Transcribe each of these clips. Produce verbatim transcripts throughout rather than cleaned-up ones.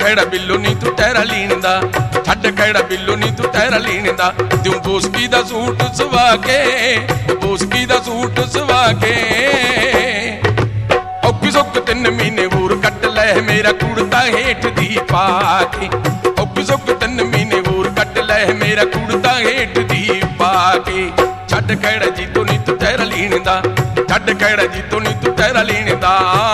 खैड़ा बिल्लो नी तू टहरा लीन दा, छड्ड खैड़ा बिल्लो नी तू टहरा लीन दा। त्यूं बोसकी दा सूट सवा के, बोसकी दा सूट सवा के, औखी सुख तीन महीने होर कट लै मेरा कुड़ता हेठ दी पा के, औखी सुख तीन महीने होर कट लै मेरा कुड़ता हेठ दी पा के। छड्ड खैड़ा जी तो नी तू टहरा लीन दा, छड्ड खैड़ा जी तो नी तू टहरा लीन दा।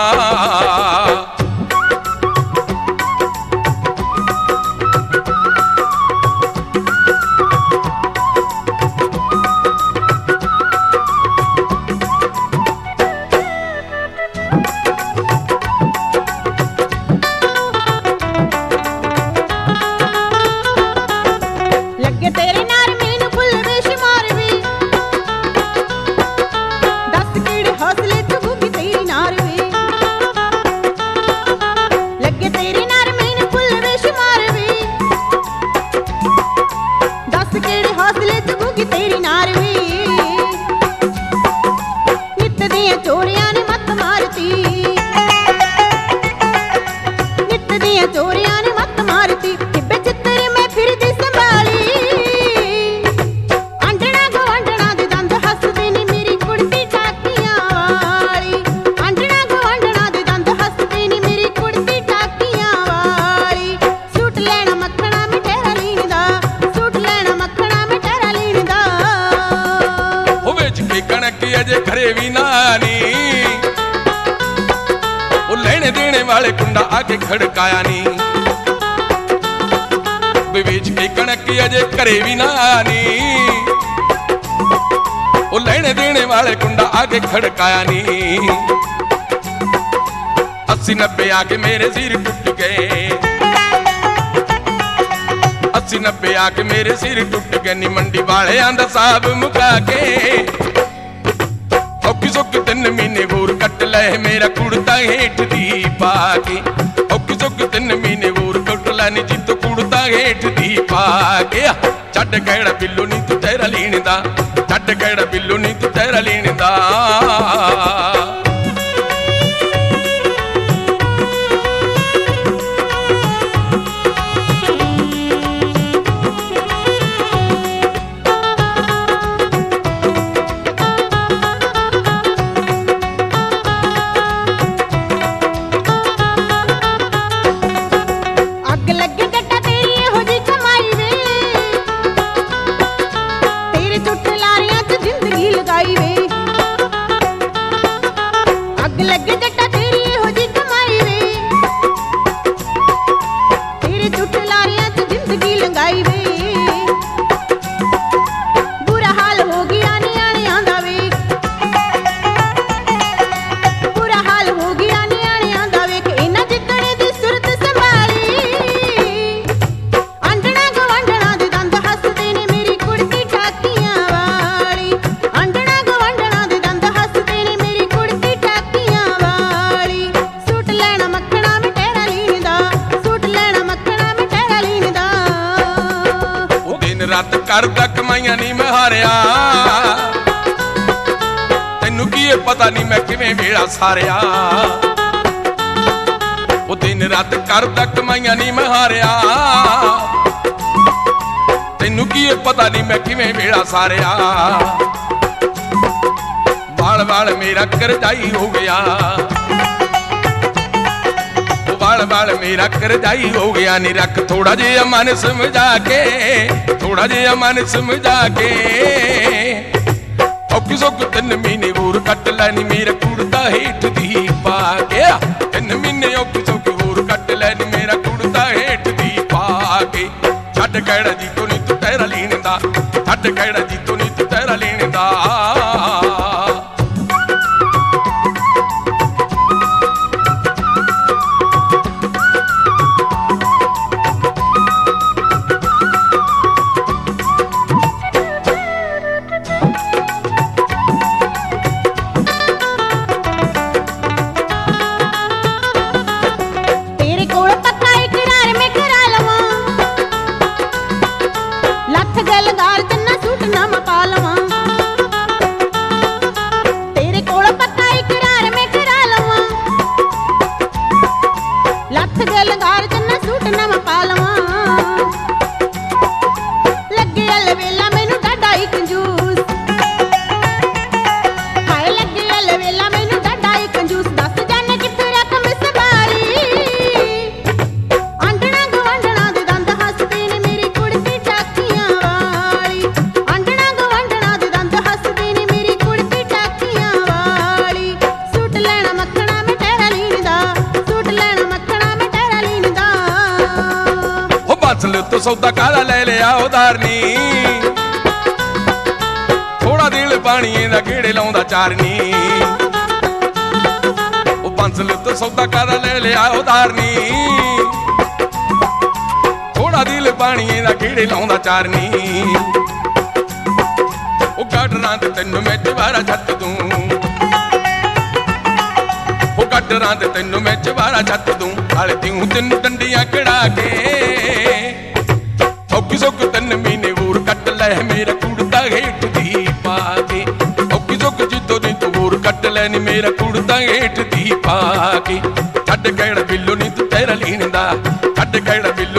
अजे खरे भी नानी वो लेने देने वाले कुंडा आके खड़काया नी, बेच के कणक अजे खरे भी नानी वो लेने देने वाले कुंडा आके खड़काया नी। अस्सी नब्बे आके मेरे सिर टूट गए, अस्सी नब्बे आके मेरे सिर टूट गए नी। मंडी वाले आंदा साहब मुका के, औखी सुख तीन महीने होर कट लै मेरा कुड़ता हेठ दी पा के, औखी सुख तीन महीने होर कट लै नी जी तो कुड़ता हेठ दी पा के। छड्ड खैड़ा बिल्लो नी तू टहरा लीन दा, छड्ड खैड़ा बिल्लो नी तू टहरा लीन दा। रात करदा कमाइयां नी मैं हारिया, तेनू की पता नी मैं किवें वेला सारिया। वो दिन रात करदा कमाइयां नी मैं हारिया, तेनू की पता नी मैं किवें वेला सारिया। बाल बाल मेरा करजाई हो गया, बाल बाल मेरा करजाई हो गया नी। रख थोड़ा जिहा मन समझा के, थोड़ा जिहा मन समझा के, औखी सुख तीन महीने होर कट लै नी मेरा कुड़ता हेठ दी पा के। तीन महीने औखी सुख होर कट लै नी मेरा कुड़ता हेठ दी पा के। छड्ड खैड़ा जी तो नी तू टहरा लीन दा, छड्ड खैड़ा जी तो नी तू टहरा लीन दा। गलगार चन्ना सूट ना मपा ਫਸਲ ਤੋਂ ਸੌਦਾ ਕਾਹਦਾ ਲੈ ਲਿਆ ਉਧਾਰ ਨੀ ਥੋੜਾ ਦਿਲ ਪਾਣੀਏ ਦਾ ਗੇੜੇ ਲਾਉਂਦਾ ਚਾਰਨੀ ਉਹ ਫਸਲ ਤੋਂ ਸੌਦਾ ਕਾਹਦਾ ਲੈ ਲਿਆ ਉਧਾਰ ਨੀ ਥੋੜਾ ਦਿਲ ਪਾਣੀਏ ਦਾ ਗੇੜੇ ਲਾਉਂਦਾ ਚਾਰਨੀ ਉਹ ਗਾਡਰਾਂ ਤੇ ਤੈਨੂੰ ਮੈਂ ਚਵਾਰਾ ਛੱਤ ਦੂੰ ਉਹ ਗਾਡਰਾਂ ਤੇ ਤੈਨੂੰ ਮੈਂ ਚਵਾਰਾ ਛੱਤ ਦੂੰ ਹਾਲੇ ਤੂੰ ਤੈਨੂੰ ਡੰਡੀਆਂ ਕਢਾ ਕੇ ਔਖੀ ਸੁੱਖ ਤਿੰਨ ਮਹੀਨੇ ਹੋਰ ਕੱਟ ਲੈ ਮੇਰਾ ਕੁੜਤਾ ਹੇਠ ਦੀ ਪਾ ਕੇ ਔਖੀ ਸੁੱਖ ਜਿੱਦੋਂ ਦੀ ਤੂੰ ਹੋਰ ਕੱਟ ਲੈ ਨੀ ਮੇਰਾ ਕੁੜਤਾ ਹੇਠ ਦੀ ਪਾ ਕੇ ਛੱਡ ਕਿਹੜਾ ਬਿੱਲੋ ਨੀ ਤੂੰ ਤੇਰਾ ਲੀਨ ਦਾ ਛੱਡ ਕਿਹੜਾ ਬਿੱਲੋ